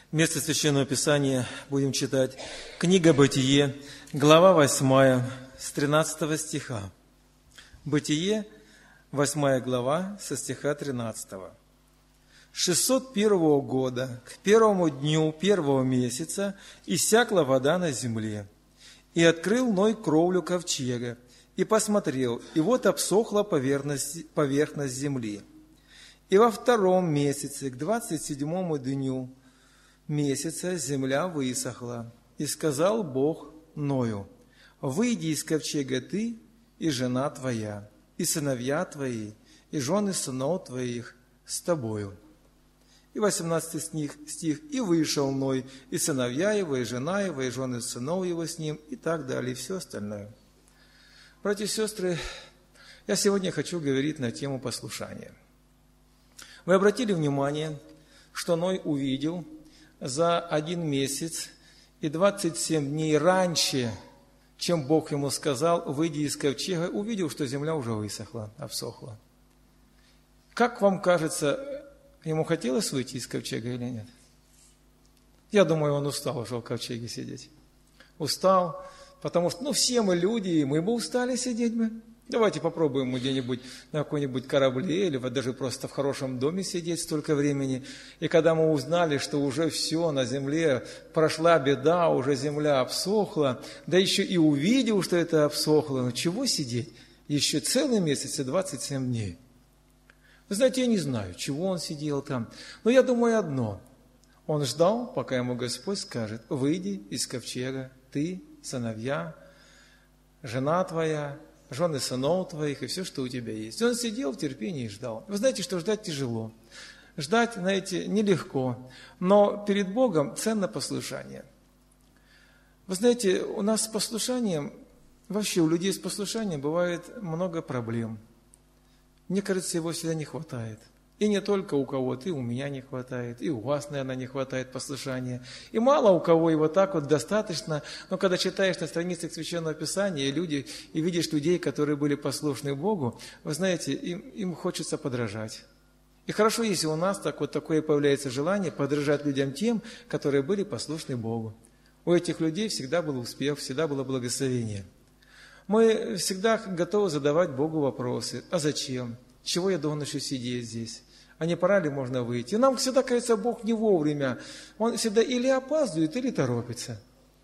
Место Священного Писания будем читать. Книга Бытие, глава 8, с 13 стиха. Бытие, 8 глава, со стиха 13. 601 года, к первому дню первого месяца, иссякла вода на земле. И открыл Ной кровлю ковчега, и посмотрел, и вот обсохла поверхность земли. И во втором месяце, к 27 дню месяца, земля высохла. И сказал Бог Ною: «Выйди из ковчега ты и жена твоя, и сыновья твои, и жены сынов твоих с тобою». И 18 стих. «И вышел Ной, и сыновья его, и жена его, и жены сынов его с ним», и так далее, и все остальное. Братья и сестры, я сегодня хочу говорить на тему послушания. Вы обратили внимание, что Ной увидел за 1 месяц и 27 дней раньше, чем Бог ему сказал: «Выйди из ковчега», увидел, что земля уже высохла, обсохла. Как вам кажется, ему хотелось выйти из ковчега или нет? Я думаю, он устал уже в ковчеге сидеть. Устал, потому что, все мы люди, и мы бы устали сидеть бы. Давайте попробуем где-нибудь на какой-нибудь корабле или даже просто в хорошем доме сидеть столько времени. И когда мы узнали, что уже все на земле, прошла беда, уже земля обсохла, да еще и увидел, что это обсохло, чего сидеть? Еще целый месяц и 27 дней. Вы знаете, я не знаю, чего он сидел там, но я думаю одно. Он ждал, пока ему Господь скажет: «Выйди из ковчега, ты, сыновья, жена твоя, жены сынов твоих и все, что у тебя есть». И он сидел в терпении и ждал. Вы знаете, что ждать тяжело. Ждать, знаете, нелегко. Но перед Богом ценно послушание. Вы знаете, у нас с послушанием, вообще у людей с послушанием бывает много проблем. Мне кажется, его всегда не хватает. И не только у кого-то, и у меня не хватает, и у вас, наверное, не хватает послушания. И мало у кого его так вот достаточно. Но когда читаешь на страницах Священного Писания и видишь людей, которые были послушны Богу, вы знаете, им хочется подражать. И хорошо, если у нас такое появляется желание подражать людям тем, которые были послушны Богу. У этих людей всегда был успех, всегда было благословение. Мы всегда готовы задавать Богу вопросы: а зачем? Чего я должен еще сидеть здесь? А не пора ли можно выйти? И нам всегда кажется, Бог не вовремя. Он всегда или опаздывает, или торопится.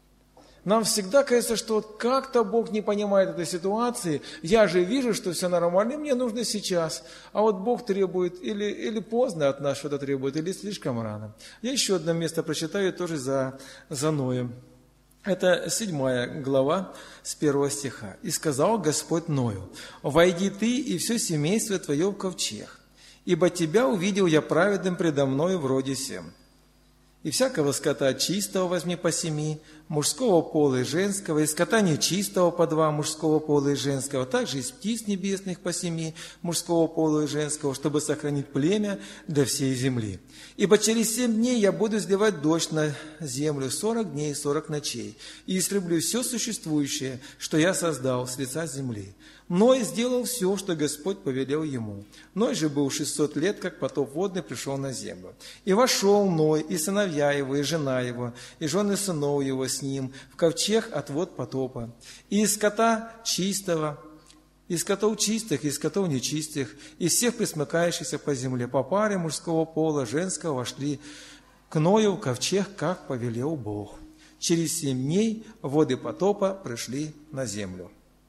Нам всегда кажется, что как-то Бог не понимает этой ситуации. Я же вижу, что все нормально, мне нужно сейчас. А вот Бог требует или поздно от нас что-то требует, или слишком рано. Я еще одно место прочитаю тоже за Ноем. Это 7 глава с 1 стиха. «И сказал Господь Ною: войди ты и все семейство твое в ковчег, ибо тебя увидел я праведным предо мною вроде сем. И всякого скота чистого возьми по 7, мужского пола и женского, и скота нечистого по 2, мужского пола и женского, также из птиц небесных по 7, мужского пола и женского, чтобы сохранить племя для всей земли. Ибо через 7 дней я буду изливать дождь на землю 40 дней и 40 ночей, и истреблю все существующее, что я создал с лица земли». Ной сделал все, что Господь повелел ему. Ной же был 600 лет, как потоп водный пришел на землю. И вошел Ной, и сыновья его, и жена его, и жены сынов его с ним, в ковчег от вод потопа. И из скота чистого, из скотов чистых, и из скотов нечистых, из всех пресмыкающихся по земле, по паре мужского пола, женского, вошли к Ною в ковчег, как повелел Бог. Через 7 дней воды потопа пришли на землю».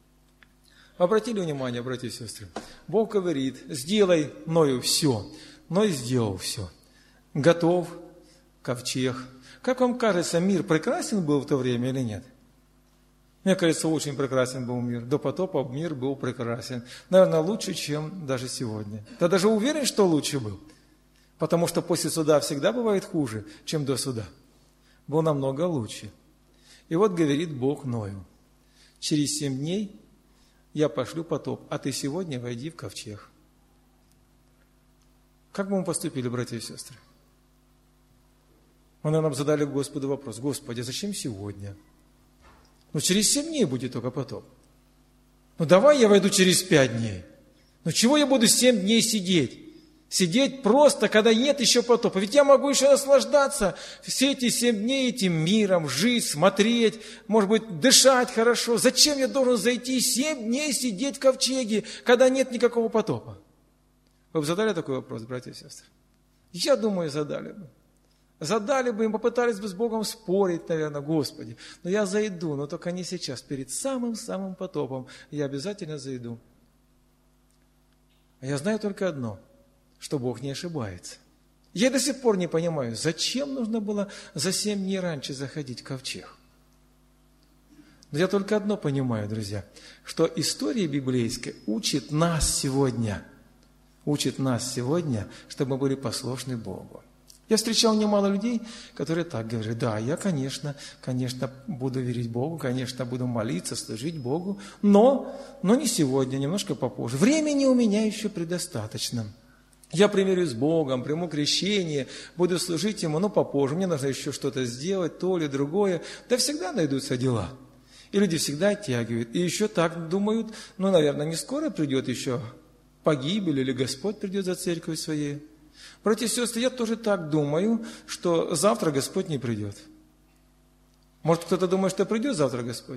Обратили внимание, братья и сестры? Бог говорит: сделай Ною все. Ной сделал все. Готов ковчег. Как вам кажется, мир прекрасен был в то время или нет? Мне кажется, очень прекрасен был мир. До потопа мир был прекрасен. Наверное, лучше, чем даже сегодня. Я даже уверен, что лучше был. Потому что после суда всегда бывает хуже, чем до суда. Был намного лучше. И вот говорит Бог Ною: через 7 дней я пошлю потоп, а ты сегодня войди в ковчег. Как бы мы поступили, братья и сестры? Мы, наверное, задали Господу вопрос: Господи, а зачем сегодня? Через 7 дней будет только потоп. Давай я войду через 5 дней. Чего я буду 7 дней сидеть? Сидеть просто, когда нет еще потопа. Ведь я могу еще наслаждаться все эти 7 дней этим миром, жить, смотреть, может быть, дышать хорошо. Зачем я должен зайти 7 дней сидеть в ковчеге, когда нет никакого потопа? Вы бы задали такой вопрос, братья и сестры? Я думаю, задали бы. Задали бы, им попытались бы с Богом спорить, наверное, Господи. Но я зайду, но только не сейчас, перед самым-самым потопом. Я обязательно зайду. А я знаю только одно, что Бог не ошибается. Я до сих пор не понимаю, зачем нужно было за 7 дней раньше заходить в ковчег. Но я только одно понимаю, друзья, что история библейская учит нас сегодня, чтобы мы были послушны Богу. Я встречал немало людей, которые так говорят: да, я, конечно, буду верить Богу, конечно, буду молиться, служить Богу, но не сегодня, немножко попозже. Времени у меня еще предостаточно. Я примирюсь с Богом, приму крещение, буду служить Ему, но попозже. Мне нужно еще что-то сделать, то или другое. Да всегда найдутся дела. И люди всегда оттягивают. И еще так думают, наверное, не скоро придет еще погибель, или Господь придет за церковью своей. Братья и сестры, я тоже так думаю, что завтра Господь не придет. Может, кто-то думает, что придет завтра Господь?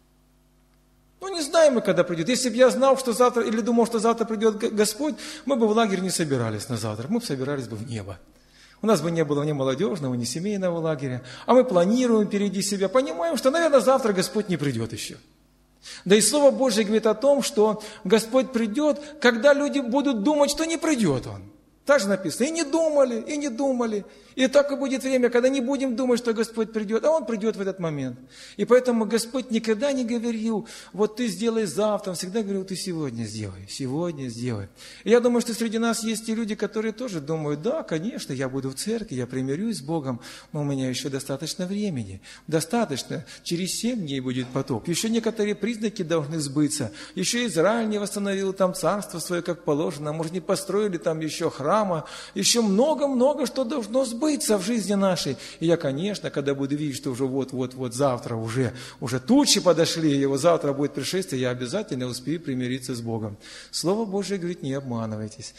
Не знаем мы, когда придет. Если бы я знал, что завтра, или думал, что завтра придет Господь, мы бы в лагерь не собирались на завтра, мы бы собирались бы в небо. У нас бы не было ни молодежного, ни семейного лагеря. А мы планируем впереди себя, понимаем, что, наверное, завтра Господь не придет еще. Да и Слово Божье говорит о том, что Господь придет, когда люди будут думать, что не придет Он. Так же написано: и не думали. И так и будет время, когда не будем думать, что Господь придет, а Он придет в этот момент. И поэтому Господь никогда не говорил: вот ты сделай завтра, Он всегда говорил: ты сегодня сделай. И я думаю, что среди нас есть и люди, которые тоже думают: да, конечно, я буду в церкви, я примирюсь с Богом, но у меня еще достаточно времени. Достаточно, через 7 дней будет потоп. Еще некоторые признаки должны сбыться. Еще Израиль не восстановил там царство свое, как положено, может, не построили там еще храма, еще много-много что должно сбыться в жизни нашей. И я, конечно, когда буду видеть, что уже вот завтра уже тучи подошли, и вот завтра будет пришествие, я обязательно успею примириться с Богом. Слово Божие говорит: не обманывайтесь.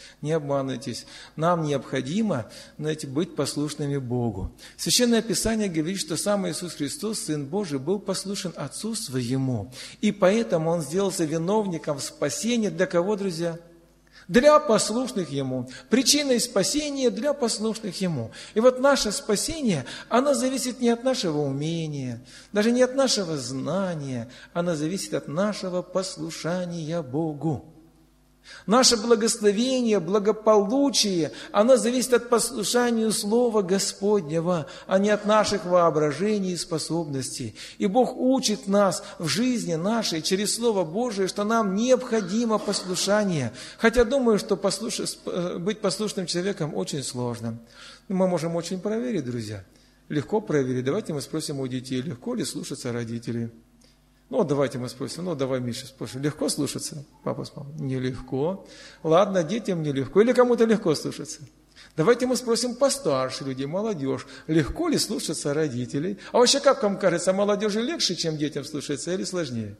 Нам необходимо, быть послушными Богу. Священное Писание говорит, что сам Иисус Христос, Сын Божий, был послушен Отцу Своему. И поэтому Он сделался виновником спасения для кого, друзья? Для послушных Ему. Причиной спасения для послушных Ему. И вот наше спасение, оно зависит не от нашего умения, даже не от нашего знания, оно зависит от нашего послушания Богу. Наше благословение, благополучие, оно зависит от послушания Слова Господнего, а не от наших воображений и способностей. И Бог учит нас в жизни нашей через Слово Божие, что нам необходимо послушание. Хотя думаю, что быть послушным человеком очень сложно. Мы можем очень проверить, друзья. Легко проверить. Давайте мы спросим у детей, легко ли слушаться родителей. Давайте мы спросим, давай, Миша, спросим, легко слушаться, папа с мамой? Нелегко. Ладно, детям нелегко. Или кому-то легко слушаться? Давайте мы спросим постарше людей, молодежь, легко ли слушаться родителей? А вообще, как вам кажется, молодежи легче, чем детям слушаться, или сложнее?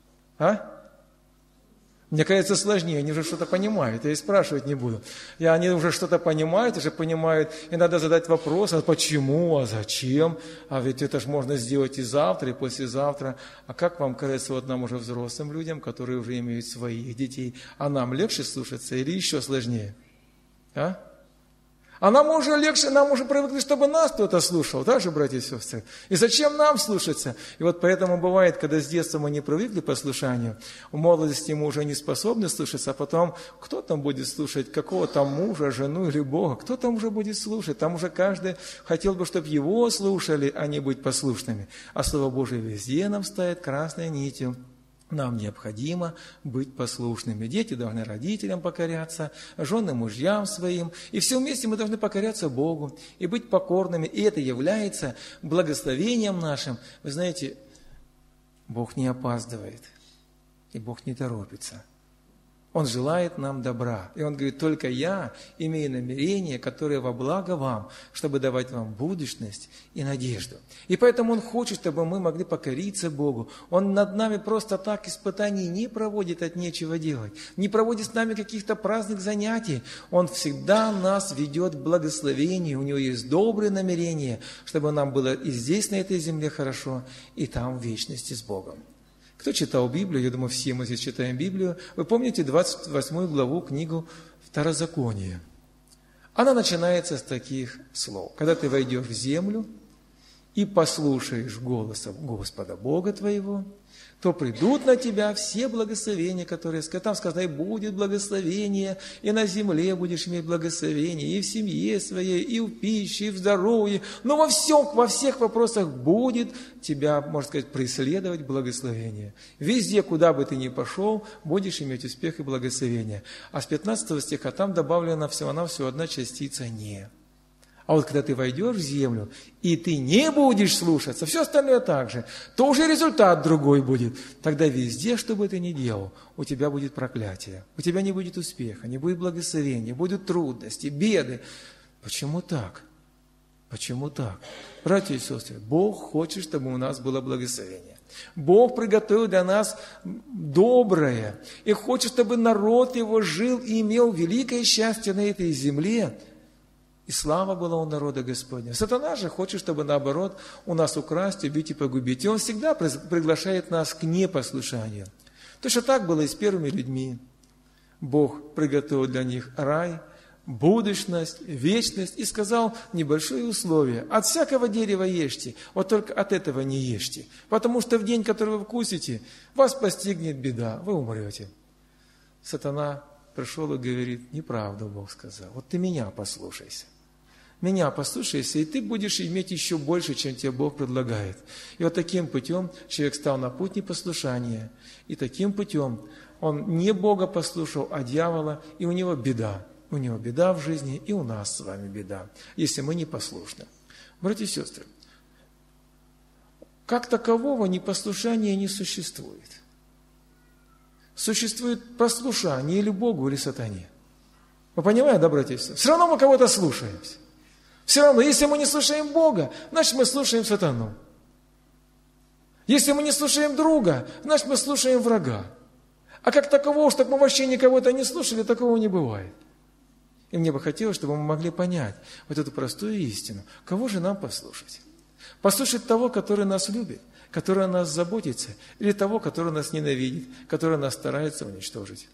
Мне кажется, сложнее, они уже что-то понимают, я и спрашивать не буду. Они уже что-то понимают, и надо задать вопрос: а почему, а зачем? А ведь это же можно сделать и завтра, и послезавтра. А как вам кажется, нам уже взрослым людям, которые уже имеют своих детей, а нам легче слушаться или еще сложнее? А нам уже легче, нам уже привыкли, чтобы нас кто-то слушал, так же, братья и сестры? И зачем нам слушаться? И вот поэтому бывает, когда с детства мы не привыкли к послушанию, в молодости мы уже не способны слушаться, а потом кто там будет слушать какого-то мужа, жену или Бога? Кто там уже будет слушать? Там уже каждый хотел бы, чтобы его слушали, а не быть послушными. А Слово Божие везде нам стоит красной нитью. Нам необходимо быть послушными. Дети должны родителям покоряться, жены мужьям своим. И все вместе мы должны покоряться Богу и быть покорными. И это является благословением нашим. Вы знаете, Бог не опаздывает, и Бог не торопится. Он желает нам добра. И Он говорит, только я имею намерение, которое во благо вам, чтобы давать вам будущность и надежду. И поэтому Он хочет, чтобы мы могли покориться Богу. Он над нами просто так испытаний не проводит от нечего делать, не проводит с нами каких-то праздных занятий. Он всегда нас ведет к благословению. У Него есть добрые намерения, чтобы нам было и здесь, на этой земле, хорошо, и там в вечности с Богом. Кто читал Библию, я думаю, все мы здесь читаем Библию, вы помните 28 главу, книгу Второзакония. Она начинается с таких слов. Когда ты войдешь в землю и послушаешь голоса Господа Бога твоего, то придут на тебя все благословения, которые там сказано, и будет благословение, и на земле будешь иметь благословение, и в семье своей, и в пище, и в здоровье. Но во всех вопросах будет тебя, можно сказать, преследовать благословение. Везде, куда бы ты ни пошел, будешь иметь успех и благословение. А с 15 стиха там добавлена всего-навсего одна частица «не». А вот когда ты войдешь в землю, и ты не будешь слушаться, все остальное так же, то уже результат другой будет. Тогда везде, что бы ты ни делал, у тебя будет проклятие, у тебя не будет успеха, не будет благословения, будут трудности, беды. Почему так? Почему так? Братья и сестры, Бог хочет, чтобы у нас было благословение. Бог приготовил для нас доброе и хочет, чтобы народ Его жил и имел великое счастье на этой земле. И слава была у народа Господня. Сатана же хочет, чтобы наоборот у нас украсть, убить и погубить. И он всегда приглашает нас к непослушанию. Точно так было и с первыми людьми. Бог приготовил для них рай, будущность, вечность и сказал небольшое условие. От всякого дерева ешьте, вот только от этого не ешьте. Потому что в день, который вы вкусите, вас постигнет беда, вы умрете. Сатана пришел и говорит, неправду Бог сказал. Вот ты меня послушайся. Меня послушайся, и ты будешь иметь еще больше, чем тебе Бог предлагает. И вот таким путем человек стал на путь непослушания. И таким путем он не Бога послушал, а дьявола, и у него беда. У него беда в жизни, и у нас с вами беда, если мы непослушны. Братья и сестры, как такового непослушания не существует. Существует послушание или Богу, или сатане. Вы понимаете, да, братья и сестры? Все равно мы кого-то слушаемся. Все равно, если мы не слушаем Бога, значит, мы слушаем сатану. Если мы не слушаем друга, значит, мы слушаем врага. А как такового, чтобы мы вообще никого-то не слушали, такого не бывает. И мне бы хотелось, чтобы мы могли понять вот эту простую истину. Кого же нам послушать? Послушать того, который нас любит, который о нас заботится, или того, который нас ненавидит, который нас старается уничтожить?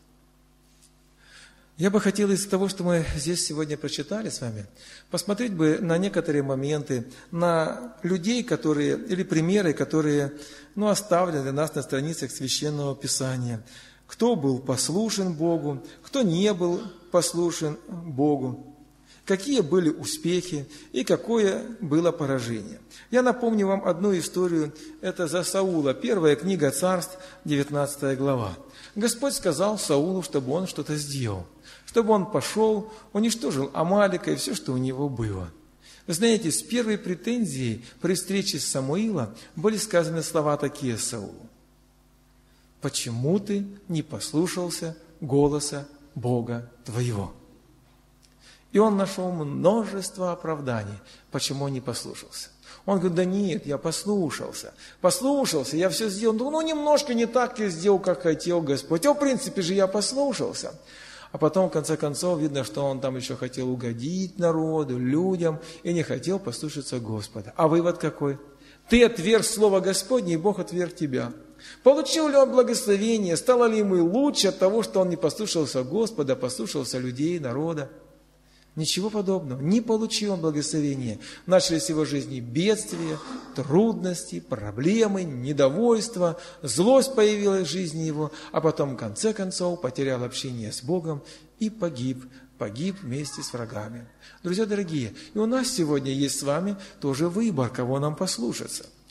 Я бы хотел из того, что мы здесь сегодня прочитали с вами, посмотреть бы на некоторые моменты, на людей, которые, или примеры, которые оставлены для нас на страницах Священного Писания. Кто был послушен Богу, кто не был послушен Богу, какие были успехи и какое было поражение. Я напомню вам одну историю, это за Саула, 1 книга Царств, 19 глава. Господь сказал Саулу, чтобы он что-то сделал, чтобы он пошел, уничтожил Амалика и все, что у него было. Вы знаете, с первой претензией при встрече с Самуилом были сказаны слова такие Саулу. «Почему ты не послушался голоса Бога твоего?» И он нашел множество оправданий, почему он не послушался. Он говорит, да нет, я послушался, я все сделал, немножко не так я сделал, как хотел Господь. В принципе же я послушался. А потом, в конце концов, видно, что он там еще хотел угодить народу, людям, и не хотел послушаться Господа. А вывод какой? Ты отверг Слово Господне, и Бог отверг тебя. Получил ли он благословение, стало ли ему лучше от того, что он не послушался Господа, послушался людей, народа? Ничего подобного. Не получил он благословения. Начались в его жизни бедствия, трудности, проблемы, недовольство, злость появилась в жизни его, а потом, в конце концов, потерял общение с Богом и погиб вместе с врагами. Друзья дорогие, и у нас сегодня есть с вами тоже выбор, кого нам послушаться.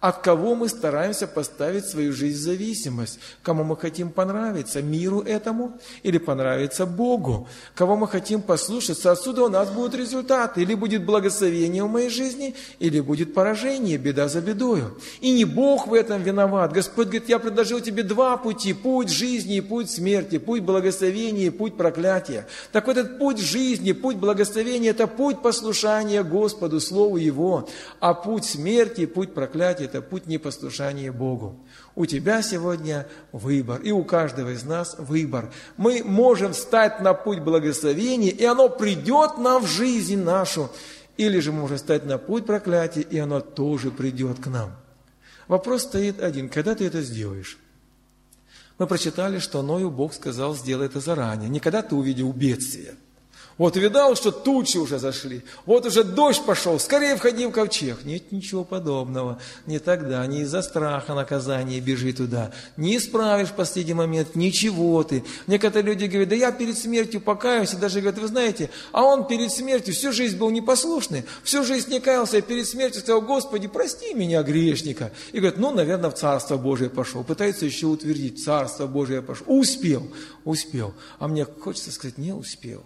От кого мы стараемся поставить свою жизнь в зависимость? Кому мы хотим понравиться? Миру этому или понравиться Богу? Кого мы хотим послушаться? Отсюда у нас будут результаты. Или будет благословение в моей жизни, или будет поражение, беда за бедою. И не Бог в этом виноват. Господь говорит, я предложил тебе два пути. Путь жизни и путь смерти. Путь благословения и путь проклятия. Так вот этот путь жизни, путь благословения, это путь послушания Господу, Слову Его. А путь смерти, путь проклятия, это путь непослушания Богу. У тебя сегодня выбор, и у каждого из нас выбор. Мы можем встать на путь благословения, и оно придет нам в жизнь нашу. Или же мы можем встать на путь проклятия, и оно тоже придет к нам. Вопрос стоит один. Когда ты это сделаешь? Мы прочитали, что Ною Бог сказал, сделай это заранее. Не когда ты увидел бедствие. Вот видал, что тучи уже зашли, вот уже дождь пошел, скорее входи в ковчег. Нет ничего подобного. Не тогда, не из-за страха наказания бежи туда. Не исправишь в последний момент ничего ты. Некоторые люди говорят, да я перед смертью покаюсь, и даже говорят, вы знаете, а он перед смертью всю жизнь был непослушный, всю жизнь не каялся, и перед смертью сказал, Господи, прости меня, грешника. И говорят, ну, наверное, в Царство Божие пошел. Пытается еще утвердить, Царство Божие пошел. Успел. А мне хочется сказать, не успел.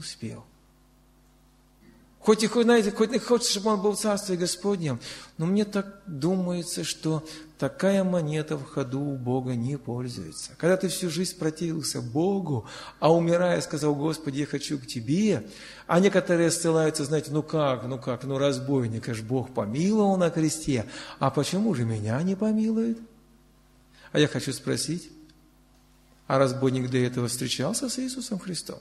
Хоть и хочется, чтобы он был в Царстве Господнем, но мне так думается, что такая монета в ходу у Бога не пользуется. Когда ты всю жизнь противился Богу, а умирая сказал, Господи, я хочу к Тебе, а некоторые ссылаются, знаете, разбойника ж Бог помиловал на кресте, а почему же меня не помилует? А я хочу спросить, а разбойник до этого встречался с Иисусом Христом?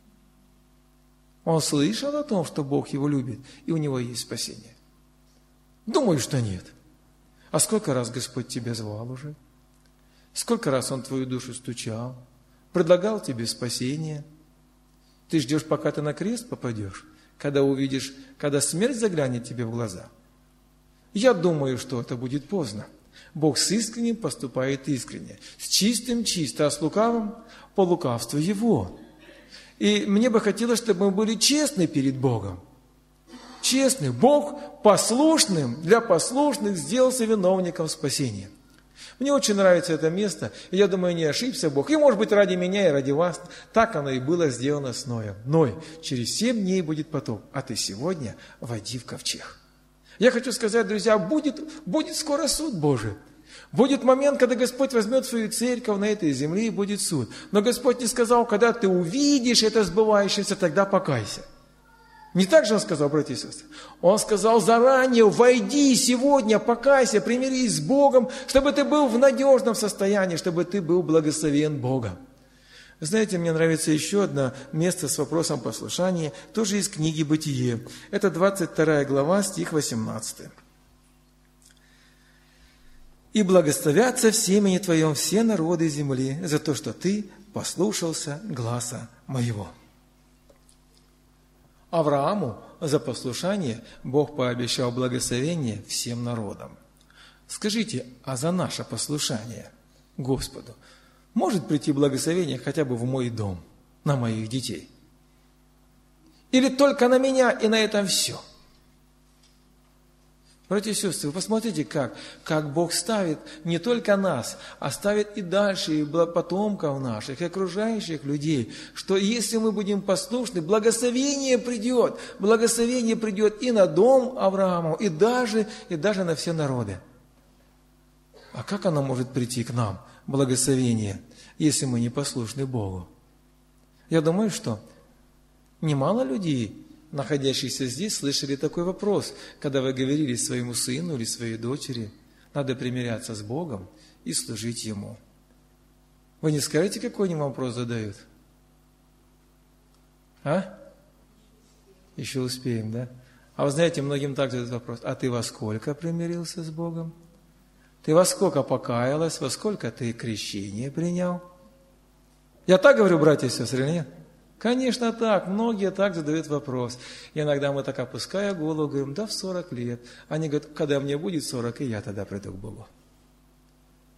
Он слышал о том, что Бог его любит, и у него есть спасение? Думаю, что нет. А сколько раз Господь тебя звал уже? Сколько раз Он твою душу стучал, предлагал тебе спасение? Ты ждешь, пока ты на крест попадешь, когда увидишь, когда смерть заглянет тебе в глаза? Я думаю, что это будет поздно. Бог с искренним поступает искренне, с чистым чисто, а с лукавым по лукавству Его. И мне бы хотелось, чтобы мы были честны перед Богом. Честны. Бог послушным для послушных сделался виновником спасения. Мне очень нравится это место, и я думаю, не ошибся Бог. И может быть ради меня и ради вас. Так оно и было сделано с Ноем. Ной, через 7 дней будет потоп, а ты сегодня войди в ковчег. Я хочу сказать, друзья, будет скоро суд Божий. Будет момент, когда Господь возьмет свою церковь на этой земле, и будет суд. Но Господь не сказал, когда ты увидишь это сбывающееся, тогда покайся. Не так же Он сказал, братья и сестры? Он сказал заранее, войди сегодня, покайся, примирись с Богом, чтобы ты был в надежном состоянии, чтобы ты был благословен Богом. Знаете, мне нравится еще одно место с вопросом послушания, тоже из книги «Бытие». Это 22 глава, стих 18. «И благословятся в семени твоем все народы земли за то, что ты послушался гласа моего». Аврааму за послушание Бог пообещал благословение всем народам. Скажите, а за наше послушание Господу может прийти благословение хотя бы в мой дом, на моих детей? Или только на меня и на этом все? Братья и сестры, вы посмотрите, как Бог ставит не только нас, а ставит и дальше, и потомков наших, и окружающих людей, что если мы будем послушны, благословение придет и на дом Аврааму, и даже на все народы. А как оно может прийти к нам, благословение, если мы не послушны Богу? Я думаю, что немало людей, находящиеся здесь, слышали такой вопрос, когда вы говорили своему сыну или своей дочери, надо примиряться с Богом и служить Ему. Вы не скажете, какой они вопрос задают? А? Еще успеем, да? А вы знаете, многим так задают вопрос, а ты во сколько примирился с Богом? Ты во сколько покаялась, во сколько ты крещение принял? Я так говорю, братья и сестры, или нет? Конечно, так. Многие так задают вопрос. И иногда мы так, опуская голову, говорим, да в 40 лет. Они говорят, когда мне будет 40, и я тогда приду к Богу.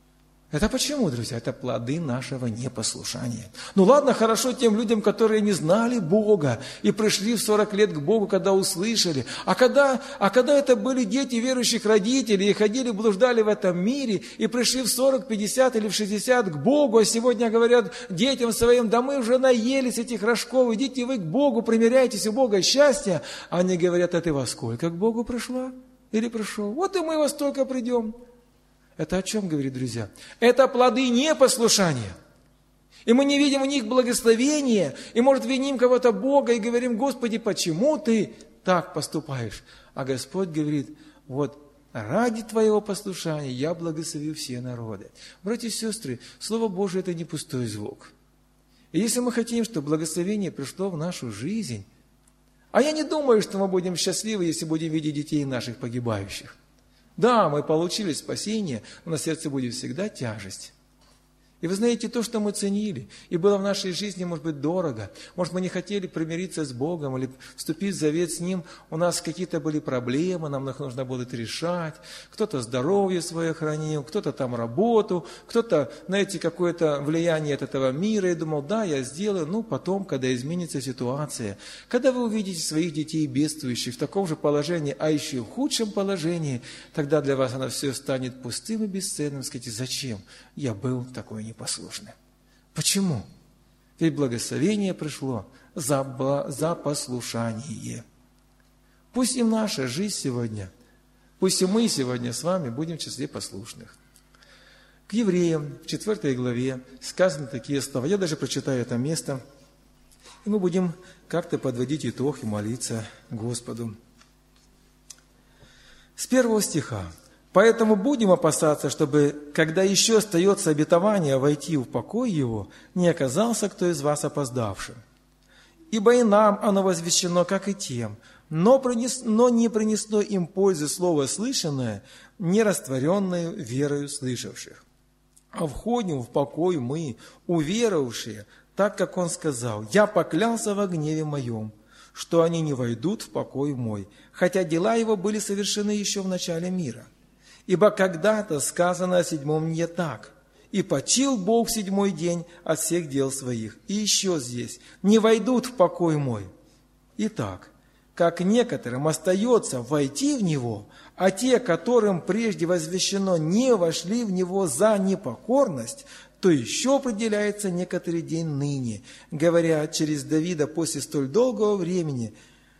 Это почему, друзья? Это плоды нашего непослушания. Ну ладно, хорошо тем людям, которые не знали Бога и пришли в 40 лет к Богу, когда услышали. А когда это были дети верующих родителей и ходили, блуждали в этом мире и пришли в 40, 50 или в 60 к Богу, а сегодня говорят детям своим: да мы уже наелись этих рожков, идите вы к Богу, примиряйтесь у Бога счастья. Они говорят: а ты во сколько к Богу пришла или пришел? Вот и мы во столько придем. Это о чем говорит, друзья? Это плоды непослушания. И мы не видим в них благословения, и, может, виним кого-то Бога и говорим: Господи, почему ты так поступаешь? А Господь говорит: вот ради твоего послушания я благословил все народы. Братья и сестры, Слово Божие – это не пустой звук. И если мы хотим, чтобы благословение пришло в нашу жизнь, а я не думаю, что мы будем счастливы, если будем видеть детей наших погибающих. Да, мы получили спасение, но на сердце будет всегда тяжесть. И вы знаете, то, что мы ценили, и было в нашей жизни, может быть, дорого, может, мы не хотели примириться с Богом или вступить в завет с Ним, у нас какие-то были проблемы, нам их нужно было решать, кто-то здоровье свое хранил, кто-то там работу, кто-то, знаете, какое-то влияние от этого мира, и думал: да, я сделаю, ну, потом, когда изменится ситуация. Когда вы увидите своих детей бедствующих в таком же положении, а еще в худшем положении, тогда для вас оно все станет пустым и бесценным. Скажите: зачем я был такой непослушный? Почему? Ведь благословение пришло за послушание. Пусть и наша жизнь сегодня, пусть и мы сегодня с вами будем в числе послушных. К Евреям в 4 главе сказаны такие слова. Я даже прочитаю это место, и мы будем как-то подводить итог и молиться Господу. С 1 стиха. «Поэтому будем опасаться, чтобы, когда еще остается обетование войти в покой его, не оказался кто из вас опоздавшим. Ибо и нам оно возвещено, как и тем, но не принесло им пользы слово слышанное, не растворенное верою слышавших. А входим в покой мы, уверовавшие, так, как он сказал: я поклялся во гневе моем, что они не войдут в покой мой, хотя дела его были совершены еще в начале мира. Ибо когда-то сказано о седьмом не так. И почил Бог в седьмой день от всех дел своих. И еще здесь: не войдут в покой мой. Итак, как некоторым остается войти в него, а те, которым прежде возвещено, не вошли в него за непокорность, то еще определяется некоторый день ныне, говоря через Давида после столь долгого времени,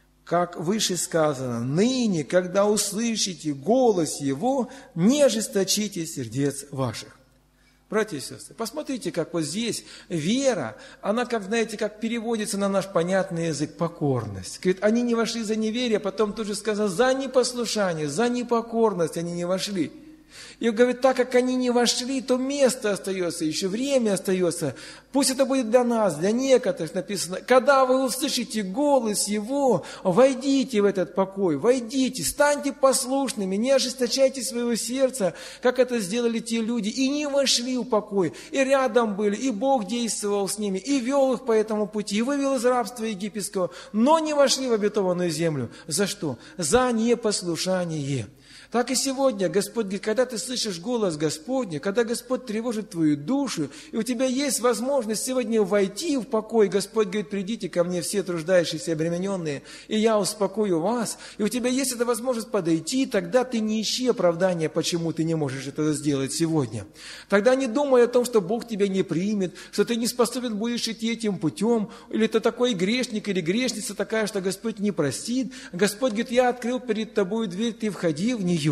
как выше сказано: ныне, когда услышите голос его, не ожесточите сердец ваших. Братья и сестры, посмотрите, как вот здесь вера, она, как, знаете, как переводится на наш понятный язык: покорность. Говорит, они не вошли за неверие, потом тут же сказано: за непослушание, за непокорность они не вошли. И говорит, так как они не вошли, то место остается, еще время остается. Пусть это будет для нас, для некоторых написано: когда вы услышите голос его, войдите в этот покой, войдите, станьте послушными, не ожесточайте своего сердца, как это сделали те люди, и не вошли в покой, и рядом были, и Бог действовал с ними, и вел их по этому пути, и вывел из рабства египетского, но не вошли в обетованную землю. За что? За непослушание. Так и сегодня Господь говорит, когда ты слышишь голос Господня, когда Господь тревожит твою душу, и у тебя есть возможность сегодня войти в покой, Господь говорит: придите ко мне все труждающиеся и обремененные, и я успокою вас, и у тебя есть эта возможность подойти, тогда ты не ищи оправдания, почему ты не можешь это сделать сегодня. Тогда не думай о том, что Бог тебя не примет, что ты не способен будешь идти этим путем, или ты такой грешник, или грешница такая, что Господь не простит. Господь говорит: я открыл перед тобой дверь, ты входи в нее.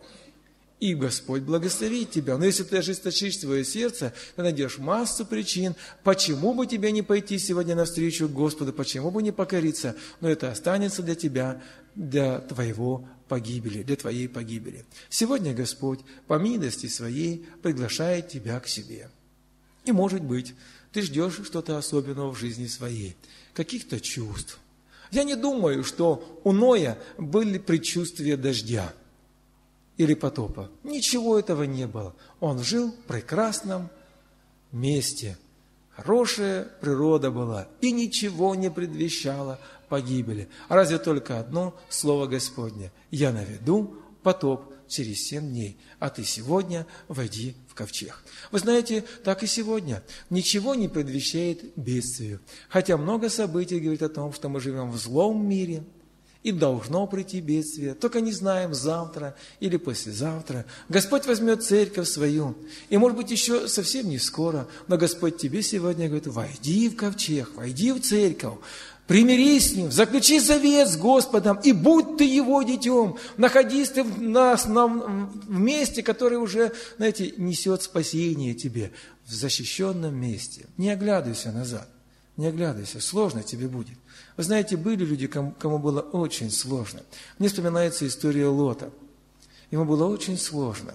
И Господь благословит тебя. Но если ты ожесточишь свое сердце, ты найдешь массу причин, почему бы тебе не пойти сегодня навстречу Господу, почему бы не покориться. Но это останется для тебя, для твоего погибели, для твоей погибели. Сегодня Господь по милости своей приглашает тебя к себе. И, может быть, ты ждешь что-то особенного в жизни своей, каких-то чувств. Я не думаю, что у Ноя были предчувствия дождя или потопа. Ничего этого не было. Он жил в прекрасном месте. Хорошая природа была. И ничего не предвещало погибели. А разве только одно слово Господне: я наведу потоп через 7 дней, а ты сегодня войди в ковчег. Вы знаете, так и сегодня. Ничего не предвещает бедствию. Хотя много событий говорит о том, что мы живем в злом мире, и должно прийти бедствие. Только не знаем, завтра или послезавтра Господь возьмет церковь свою. И, может быть, еще совсем не скоро, но Господь тебе сегодня говорит: войди в ковчег, войди в церковь, примирись с Ним, заключи завет с Господом, и будь ты Его детем. Находись ты в месте, которое уже, знаете, несет спасение тебе, в защищенном месте. Не оглядывайся назад, не оглядывайся, сложно тебе будет. Вы знаете, были люди, кому было очень сложно. Мне вспоминается история Лота. Ему было очень сложно.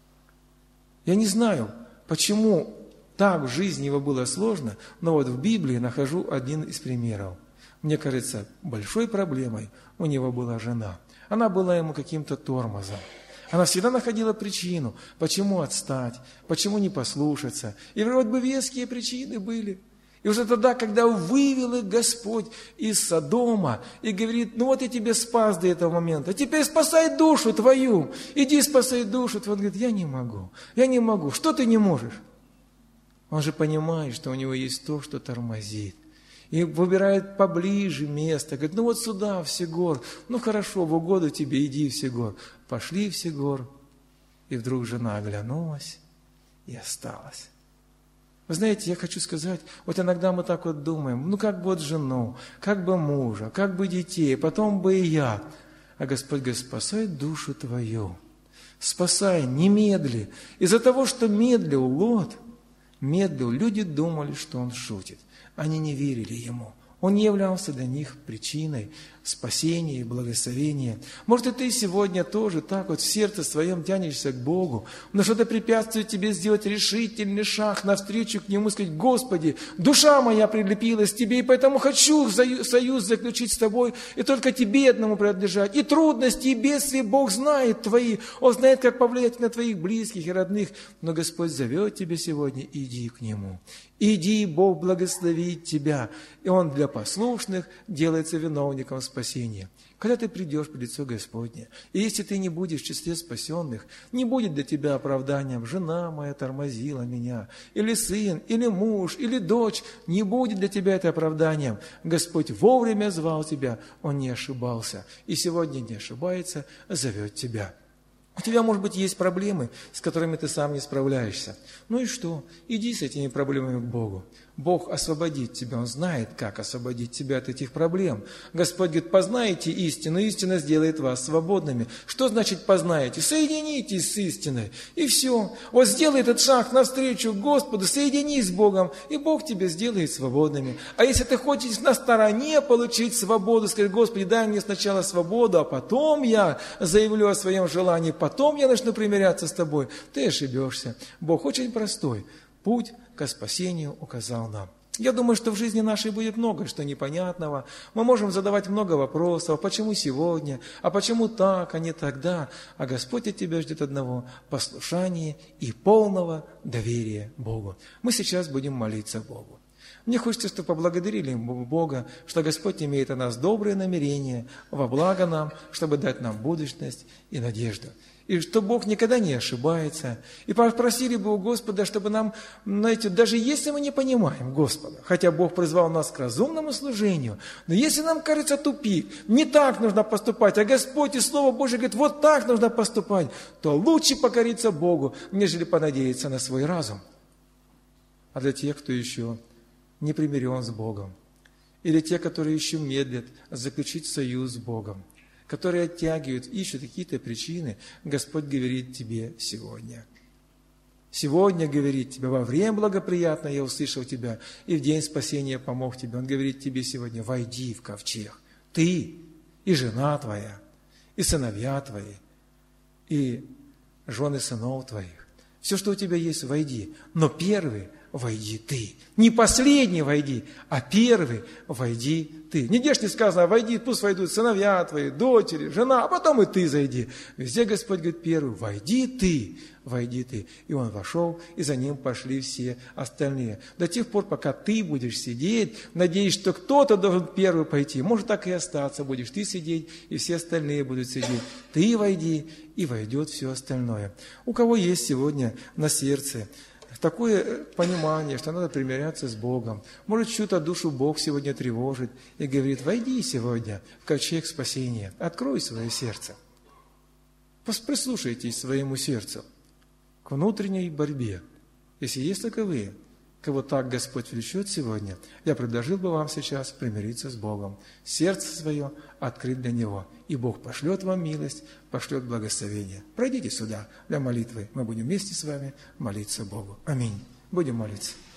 Я не знаю, почему так в жизни его было сложно, но вот в Библии нахожу один из примеров. Мне кажется, большой проблемой у него была жена. Она была ему каким-то тормозом. Она всегда находила причину, почему отстать, почему не послушаться. И вроде бы веские причины были. И уже тогда, когда вывел их Господь из Содома и говорит: ну вот я тебя спас до этого момента, теперь спасай душу твою, иди спасай душу твою. Он говорит: я не могу. Что ты не можешь? Он же понимает, что у него есть то, что тормозит. И выбирает поближе место. Говорит: ну вот сюда, в Сегор. Ну хорошо, в угоду тебе, иди в Сегор. Пошли в Сегор. И вдруг жена оглянулась и осталась. Вы знаете, я хочу сказать, вот иногда мы так вот думаем: ну как бы вот жену, как бы мужа, как бы детей, потом бы и я. А Господь говорит: спасай душу твою. Спасай, не медли. Из-за того, что медлил Лот, люди думали, что он шутит. Они не верили ему. Он не являлся для них причиной спасения и благословения. Может, и ты сегодня тоже так вот в сердце своем тянешься к Богу, но что-то препятствует тебе сделать решительный шаг навстречу к Нему, сказать: Господи, душа моя прилепилась к Тебе, и поэтому хочу союз заключить с Тобой, и только Тебе одному принадлежать. И трудности, и бедствия Бог знает твои, Он знает, как повлиять на твоих близких и родных, но Господь зовет тебя сегодня: иди к Нему. Иди, Бог благословит тебя. И Он для послушных делается виновником спасения. Когда ты придешь пред лицо Господне, и если ты не будешь в числе спасенных, не будет для тебя оправданием: жена моя тормозила меня, или сын, или муж, или дочь, не будет для тебя это оправданием. Господь вовремя звал тебя, Он не ошибался, и сегодня не ошибается, зовет тебя. У тебя, может быть, есть проблемы, с которыми ты сам не справляешься. Ну и что? Иди с этими проблемами к Богу. Бог освободит тебя, Он знает, как освободить тебя от этих проблем. Господь говорит: познаете истину, истина сделает вас свободными. Что значит познаете? Соединитесь с истиной, и все. Вот сделай этот шаг навстречу Господу, соединись с Богом, и Бог тебя сделает свободными. А если ты хочешь на стороне получить свободу, скажи: Господи, дай мне сначала свободу, а потом я заявлю о своем желании, потом я начну примиряться с тобой, ты ошибешься. Бог очень простой. Путь ко спасению указал нам. Я думаю, что в жизни нашей будет много что непонятного. Мы можем задавать много вопросов: почему сегодня, а почему так, а не тогда. А Господь от тебя ждет одного: послушания и полного доверия Богу. Мы сейчас будем молиться Богу. Мне хочется, чтобы поблагодарили Бога, что Господь имеет о нас добрые намерения, во благо нам, чтобы дать нам будущность и надежду. И что Бог никогда не ошибается. И попросили бы у Господа, чтобы нам, знаете, даже если мы не понимаем Господа, хотя Бог призвал нас к разумному служению, но если нам кажется тупик, не так нужно поступать, а Господь и Слово Божие говорит: вот так нужно поступать, то лучше покориться Богу, нежели понадеяться на свой разум. А для тех, кто еще не примирен с Богом, или те, которые еще медлят заключить союз с Богом, которые оттягивают, ищут какие-то причины, Господь говорит тебе сегодня. Сегодня говорит тебе: во время благоприятное я услышал тебя, и в день спасения помог тебе. Он говорит тебе сегодня: войди в ковчег. Ты и жена твоя, и сыновья твои, и жены сынов твоих. Все, что у тебя есть, войди. Но первый войди ты. Не последний войди, а первый войди ты. Нигде ж не сказано, войди, пусть войдут сыновья твои, дочери, жена, а потом и ты зайди. Везде Господь говорит первый, войди ты, войди ты. И он вошел, и за ним пошли все остальные. До тех пор, пока ты будешь сидеть, надеясь, что кто-то должен первый пойти. Может, так и остаться будешь ты сидеть, и все остальные будут сидеть. Ты войди, и войдет все остальное. У кого есть сегодня на сердце такое понимание, что надо примиряться с Богом. Может, чью-то душу Бог сегодня тревожит и говорит, войди сегодня в ковчег спасения, открой свое сердце. Прислушайтесь к своему сердцу, к внутренней борьбе. Если есть таковые, кого так Господь влечет сегодня, я предложил бы вам сейчас примириться с Богом, сердце свое открыть для Него, и Бог пошлет вам милость, пошлет благословение. Пройдите сюда для молитвы, мы будем вместе с вами молиться Богу. Аминь. Будем молиться.